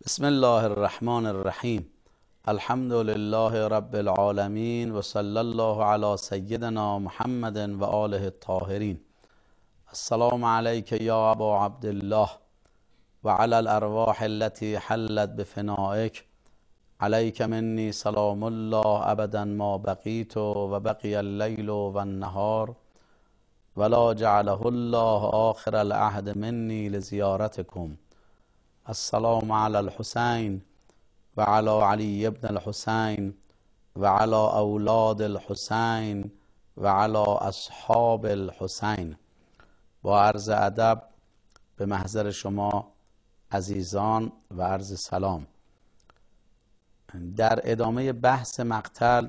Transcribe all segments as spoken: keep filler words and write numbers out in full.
بسم الله الرحمن الرحیم. الحمد لله رب العالمین و صلی الله علی سیدنا محمد و آله الطاهرین. السلام علیک یا ابا عبدالله و علی الارواح التي حلت بفنائک. علیک منی سلام الله ابدا ما بقیت و بقی اللیل و النهار ولا جعله الله آخر العهد منی لزیارتکم. السلام علی الحسین و علی علی ابن الحسین و علی اولاد الحسین و علی اصحاب الحسین. با عرض ادب به محضر شما عزیزان و عرض سلام. در ادامه بحث مقتل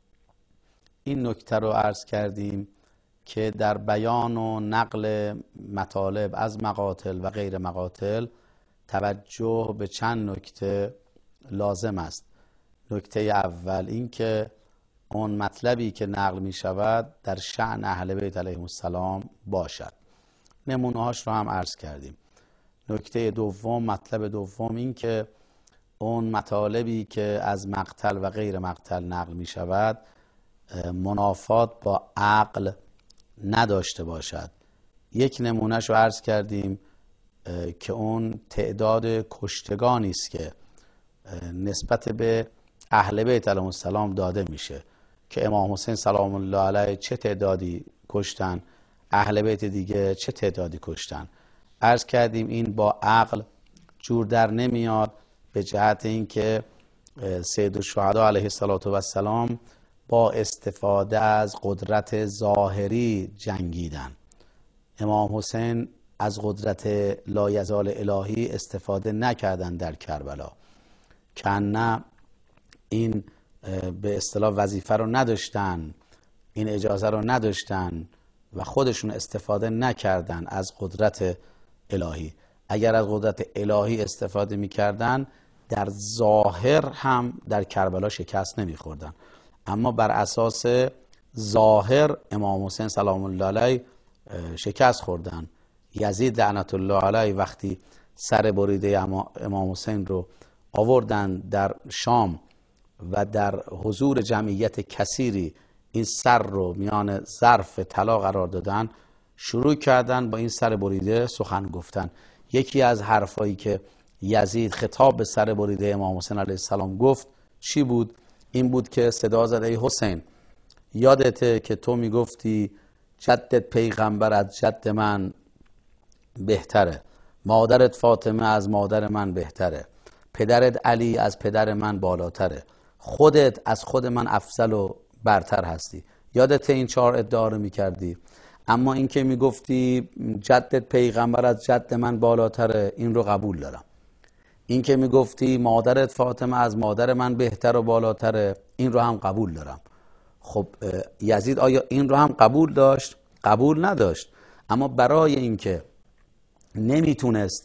این نکته رو عرض کردیم که در بیان و نقل مطالب از مقاتل و غیر مقاتل توجه به چند نکته لازم است. نکته اول این که اون مطلبی که نقل می شود در شأن اهل بیت علیهم السلام باشد. نمونه هاش رو هم عرض کردیم. نکته دوم، مطلب دوم این که اون مطالبی که از مقتل و غیر مقتل نقل می شود منافات با عقل نداشته باشد. یک نمونهش رو عرض کردیم که اون تعداد کشتگانی است که نسبت به اهل بیت علیهم السلام داده میشه که امام حسین سلام الله علیه چه تعدادی کشتن، اهل بیت دیگه چه تعدادی کشتن. عرض کردیم این با عقل جور در نمیاد، به جهت اینکه سید الشهدا علیه السلام با استفاده از قدرت ظاهری جنگیدن. امام حسین از قدرت لایزال الهی استفاده نکردن در کربلا، که نه این به اصطلاح وظیفه رو نداشتن، این اجازه رو نداشتن و خودشون استفاده نکردن از قدرت الهی. اگر از قدرت الهی استفاده میکردن در ظاهر هم در کربلا شکست نمیخوردن، اما بر اساس ظاهر امام حسین سلام الله علیه شکست خوردن. یزید لعنت الله علیه وقتی سر بریده امام حسین رو آوردن در شام و در حضور جمعیت کثیری این سر رو میان ظرف طلا قرار دادن، شروع کردن با این سر بریده سخن گفتن. یکی از حرفایی که یزید خطاب به سر بریده امام حسین علیه السلام گفت چی بود؟ این بود که صدا زد ای حسین، یادته که تو میگفتی جدت پیغمبر از جد من بهتره، مادرت فاطمه از مادر من بهتره، پدرت علی از پدر من بالاتره، خودت از خود من افضل و برتر هستی. یادت این چهار ادعا رو میکردی، اما این که میگفتی جدت پیغمبر از جد من بالاتره این رو قبول دارم. این که میگفتی مادرت فاطمه از مادر من بهتر و بالاتره این رو هم قبول دارم. خب یزید آیا این رو هم قبول داشت؟ قبول نداشت. اما برای اینکه نمیتونست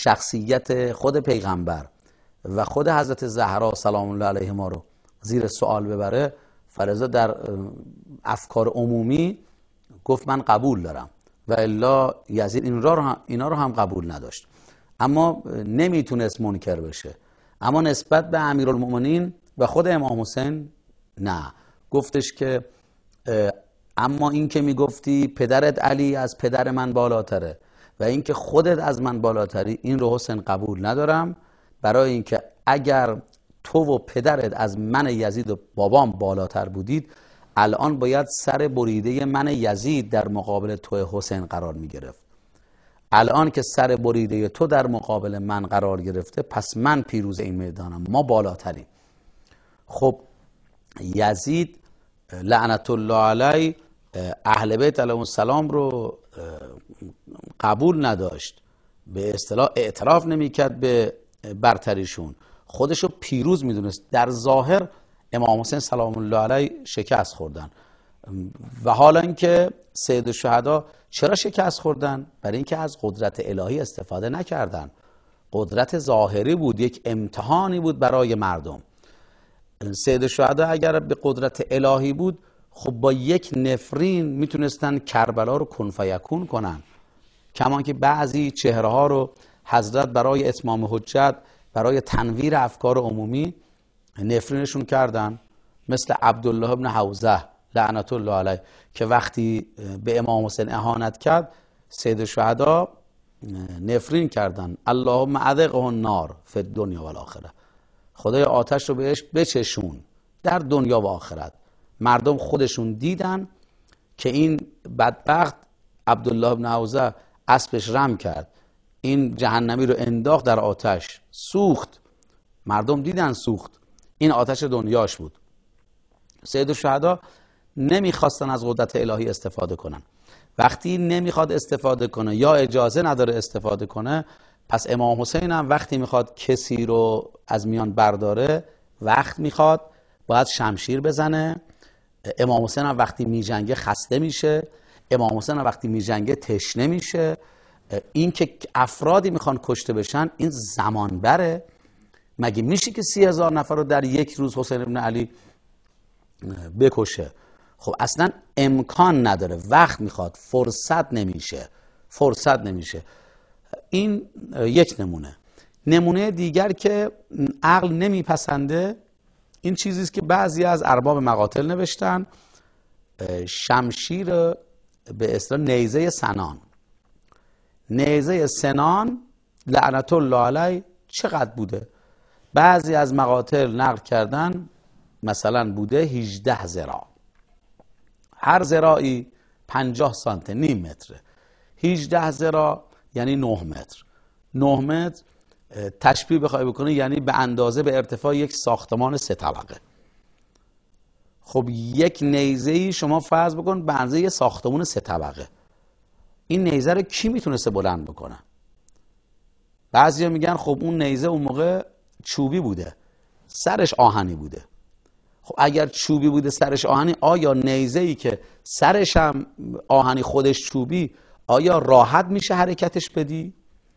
شخصیت خود پیغمبر و خود حضرت زهرا سلام الله علیهما رو زیر سوال ببره، فلذا در افکار عمومی گفت من قبول دارم، و الا یزید این را رو هم اینا رو هم قبول نداشت، اما نمیتونست منکر بشه. اما نسبت به امیرالمؤمنین و خود امام حسین نه، گفتش که اما این که میگفتی پدرت علی از پدر من بالاتره و اینکه خودت از من بالاتری این رو حسین قبول ندارم، برای اینکه اگر تو و پدرت از من یزید و بابام بالاتر بودید الان باید سر بریده من یزید در مقابل تو حسین قرار می گرفت. الان که سر بریده تو در مقابل من قرار گرفته پس من پیروز این میدانم، ما بالاتریم. خب یزید لعنت الله علیه اهل بیت علیهم السلام رو قبول نداشت، به اصطلاح اعتراف نمیکرد به برتریشون، خودشو پیروز میدونست. در ظاهر امام حسین سلام الله علیه شکست خوردن، و حالا اینکه سید الشهدا چرا شکست خوردن؟ برای اینکه از قدرت الهی استفاده نکردن. قدرت ظاهری بود، یک امتحانی بود برای مردم. سید الشهدا اگر به قدرت الهی بود خب با یک نفرین میتونستن کربلا رو کن فیکون کنن، کما که بعضی چهره ها رو حضرت برای اتمام حجت برای تنویر افکار عمومی نفرینشون کردن، مثل عبدالله ابن حوزه لعنت الله علیه که وقتی به امام حسین اهانت کرد سید الشهدا نفرین کردن، اللهم اذقه النار فی الدنیا و الاخره، خدای آتش رو بهش بچشون در دنیا و آخرت. مردم خودشون دیدن که این بدبخت عبدالله ابن حوزه اسبش رم کرد، این جهنمی رو انداخت در آتش، سوخت، مردم دیدن سوخت، این آتش دنیاش بود. سید الشهدا نمیخواستن از قدرت الهی استفاده کنن. وقتی نمیخواد استفاده کنه یا اجازه نداره استفاده کنه، پس امام حسین هم وقتی میخواد کسی رو از میان برداره، وقت میخواد، باید شمشیر بزنه. امام حسین هم وقتی میجنگه خسته میشه، امام حسین هم وقتی میجنگه تشنه میشه. این که افرادی میخوان کشته بشن این زمان بره. مگه میشه که سی هزار نفر رو در یک روز حسین ابن علی بکشه؟ خب اصلا امکان نداره، وقت میخواد، فرصت نمیشه، فرصت نمیشه. این یک نمونه. نمونه دیگر که عقل نمیپسنده، این چیزی است که بعضی از ارباب مقاتل نوشتن، شمشیر به اصطلاح نیزه سنان. نیزه سنان لعنت الله علیه چقدر بوده؟ بعضی از مقاتل نقل کردن مثلا بوده هجده ذراع، هر ذراعی پنجاه سانتی نیم متره، هجده ذراع یعنی نه متر. نه متر تشبیه بخوای بکنی یعنی به اندازه به ارتفاع یک ساختمان سه طبقه. خب یک نیزه‌ای شما فرض بکن به اندازه یک ساختمان سه طبقه، این نیزه رو کی میتونسته بلند بکنه؟ بعضیا میگن خب اون نیزه اون موقع چوبی بوده، سرش آهنی بوده. خب اگر چوبی بوده سرش آهنی، آیا نیزه‌ای که سرش هم آهنی خودش چوبی، آیا راحت میشه حرکتش بدی؟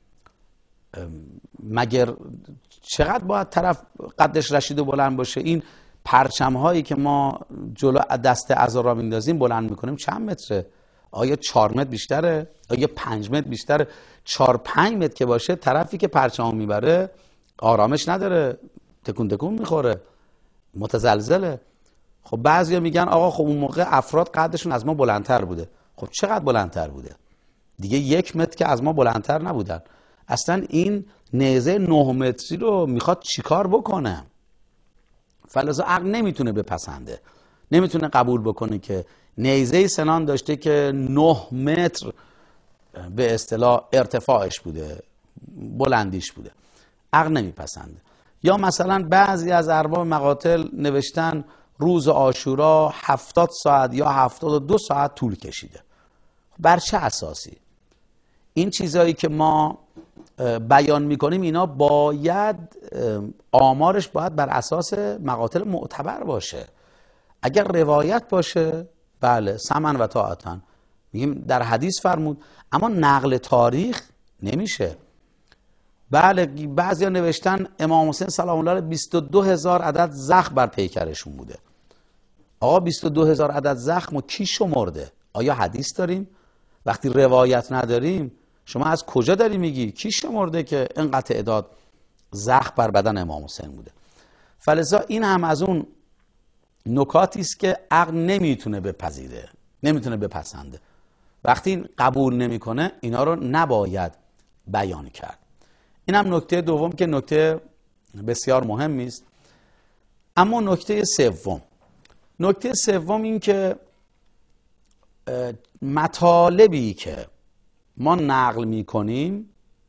مگر چقدر باید طرف قدش رشید و بلند باشه؟ این پرچم هایی که ما جلو دست عزا را میندازیم بلند میکنیم چند متره؟ آیا چهار متر بیشتره؟ آیا پنج متر بیشتره؟ چهار پنج متر که باشه، طرفی که پرچم میبره آرامش نداره، تکون تکون میخوره، متزلزله. خب بعضیا میگن آقا خب اون موقع افراد قدشون از ما بلندتر بوده. خب چقدر بلندتر بوده؟ دیگه یک متر که از ما بلندتر نبودن. اصلا این نیزه نه متری رو میخواد چیکار بکنه؟ فلذا عقل نمیتونه بپسنده، نمیتونه قبول بکنه که نیزه سنان داشته که نه متر به اصطلاح ارتفاعش بوده، بلندیش بوده. عقل نمیپسنده. یا مثلا بعضی از ارباب مقاتل نوشتن روز عاشورا هفتاد ساعت یا هفتاد و دو ساعت طول کشیده. بر چه اساسی؟ این چیزایی که ما بیان میکنیم اینا باید آمارش باید بر اساس مقاتل معتبر باشه. اگر روایت باشه بله سمعا و طاعتا میگیم در حدیث فرمود، اما نقل تاریخ نمیشه. بله بعضیا نوشتن امام حسین سلام الله علیه بیست و دو هزار عدد زخم بر پیکرشون بوده. آقا بیست و دو هزار عدد زخم و کی شمرده؟ آیا حدیث داریم؟ وقتی روایت نداریم شما از کجا داری میگی؟ کی شمرده که اینقدر تعداد زخم بر بدن امام حسین بوده؟ فلذا این هم از اون نکاتی است که عقل نمیتونه بپذیره، نمیتونه بپسنده. وقتی قبول نمیکنه اینا رو نباید بیان کرد. این هم نکته دوم که نکته بسیار مهمی است. اما نکته سوم، نکته سوم این که مطالبی که ما نقل میکنیم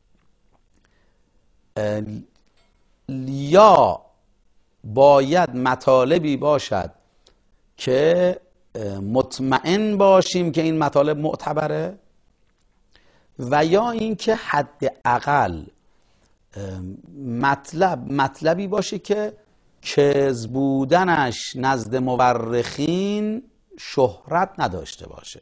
یا باید مطالبی باشد که مطمئن باشیم که این مطالب معتبره، و یا اینکه حداقل مطلب مطلبی باشه که کذب بودنش نزد مورخین شهرت نداشته باشه.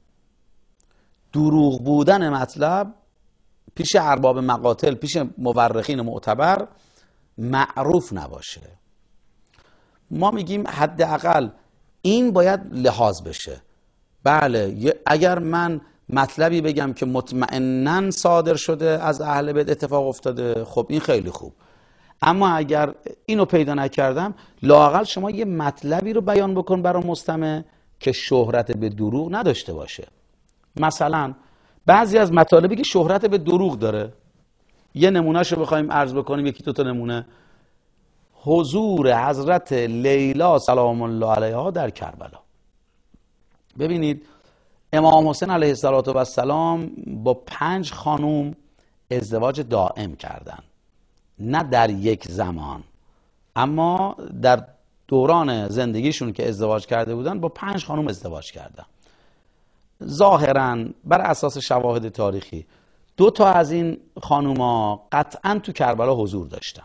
دروغ بودن مطلب پیش ارباب مقاتل، پیش مورخین معتبر معروف نباشه. ما میگیم حداقل این باید لحاظ بشه. بله اگر من مطلبی بگم که مطمئناً صادر شده از اهل بیت اتفاق افتاده، خب این خیلی خوب. اما اگر اینو پیدا نکردم، لااقل شما یه مطلبی رو بیان بکن برای مستمع که شهرت به دروغ نداشته باشه. مثلا بعضی از مطالبی که شهرت به دروغ داره، یه نمونهش رو بخوایم عرض بکنیم، یکی دو تا نمونه. حضور حضرت لیلا سلام الله علیها در کربلا. ببینید امام حسین علیه السلام با پنج خانوم ازدواج دائم کردن، نه در یک زمان، اما در دوران زندگیشون که ازدواج کرده بودن با پنج خانوم ازدواج کردن. ظاهراً بر اساس شواهد تاریخی دو تا از این خانوما قطعاً تو کربلا حضور داشتن.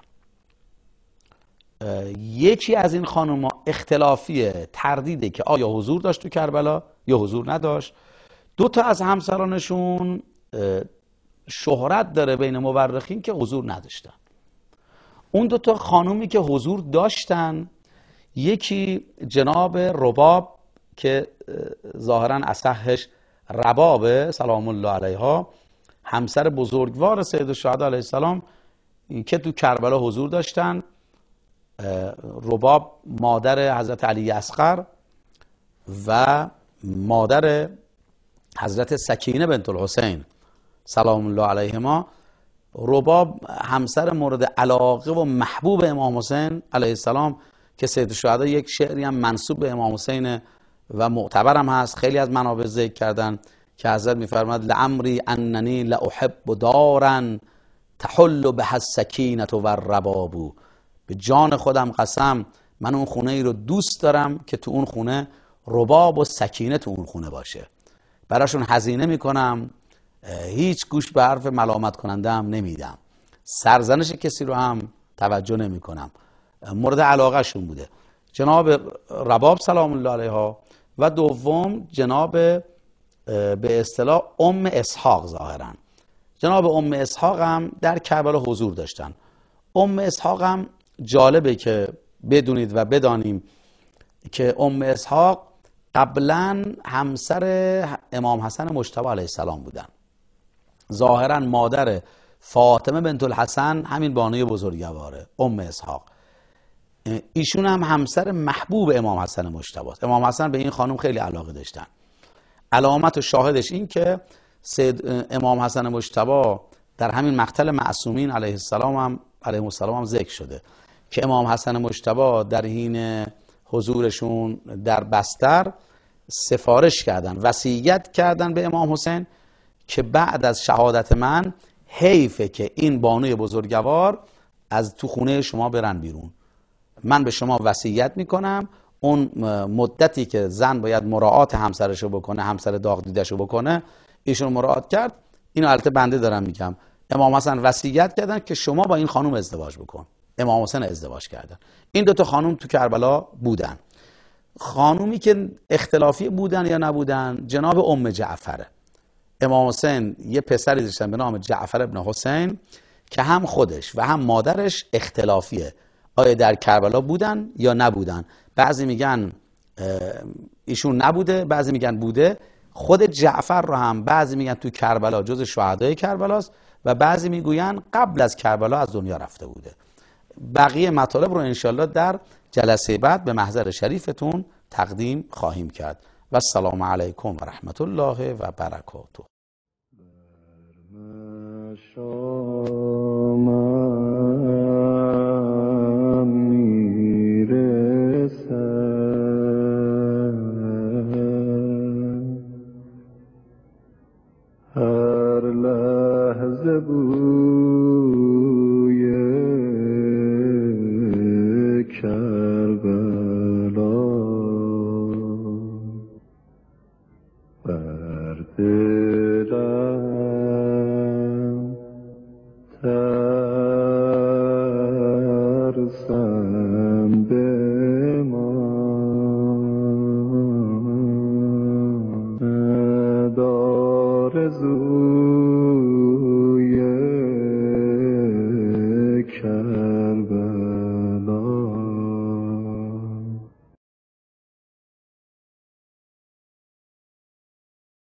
یکی از این خانوما اختلافیه، تردیده که آیا حضور داشت تو کربلا یا حضور نداشت. دو تا از همسرانشون شهرت داره بین مورخین که حضور نداشتن. اون دو تا خانومی که حضور داشتن، یکی جناب رباب که ظاهراً اصحش ربابه سلام الله علیها، همسر بزرگوار سید الشهدا علیه السلام که تو کربلا حضور داشتن. رباب مادر حضرت علی اصغر و مادر حضرت سکینه بنت الحسین سلام الله علیهما. رباب همسر مورد علاقه و محبوب امام حسین علیه السلام که سید الشهدا یک شعری هم منسوب به امام حسین و معتبر هم هست، خیلی از منابع ذکر کردن که حضرت میفرماد لعمری اننی لاحب دارا تحل بها السکینه و الرباب. به جان خودم قسم من اون خونه ای رو دوست دارم که تو اون خونه رباب و سکینه تو اون خونه باشه، براشون هزینه میکنم، هیچ گوش به حرف ملامت کننده هم نمیدم، سرزنش کسی رو هم توجه نمی کنم. مورد علاقه شون بوده جناب رباب سلام الله علیها. و دوم جناب به اصطلاح ام اسحاق. ظاهرا جناب ام اسحاق هم در کربلا حضور داشتن. ام اسحاق هم جالبه که بدونید و بدانیم که ام اسحاق قبلا همسر امام حسن مجتبی علیه السلام بودن. ظاهرا مادر فاطمه بنت الحسن همین بانوی بزرگواره ام اسحاق. ایشون هم همسر محبوب امام حسن مجتبی است. امام حسن به این خانم خیلی علاقه داشتن. علامت و شاهدش این که سید امام حسن مجتبی در همین مقتل معصومین علیه السلام هم علیه السلام هم ذکر شده که امام حسن مجتبی در حین حضورشون در بستر سفارش کردن، وصیت کردن به امام حسین که بعد از شهادت من حیفه که این بانوی بزرگوار از تو خونه شما برن بیرون. من به شما وصیت میکنم اون مدتی که زن باید مراعات همسرشو بکنه، همسر داغ دیدشو بکنه، ایشون مراعات کرد. اینو البته بنده دارم میگم. امام حسن وصیت کردن که شما با این خانم ازدواج بکن. امام حسین ازدواج کردن. این دو تا خانم تو کربلا بودن. خانومی که اختلافی بودن یا نبودن جناب ام جعفره. امام حسین یه پسری داشتن به نام جعفر ابن حسین که هم خودش و هم مادرش اختلافیه، آیا در کربلا بودن یا نبودن. بعضی میگن ایشون نبوده، بعضی میگن بوده. خود جعفر رو هم بعضی میگن تو کربلا جز شهدای کربلاست و بعضی میگوین قبل از کربلا از دنیا رفته بوده. بقیه مطالب رو انشالله در جلسه بعد به محضر شریفتون تقدیم خواهیم کرد. و السلام علیکم و رحمت الله و برکاته. هر لحظه بوی کربلا بر دلم ترسم بمان آرزوی کربلا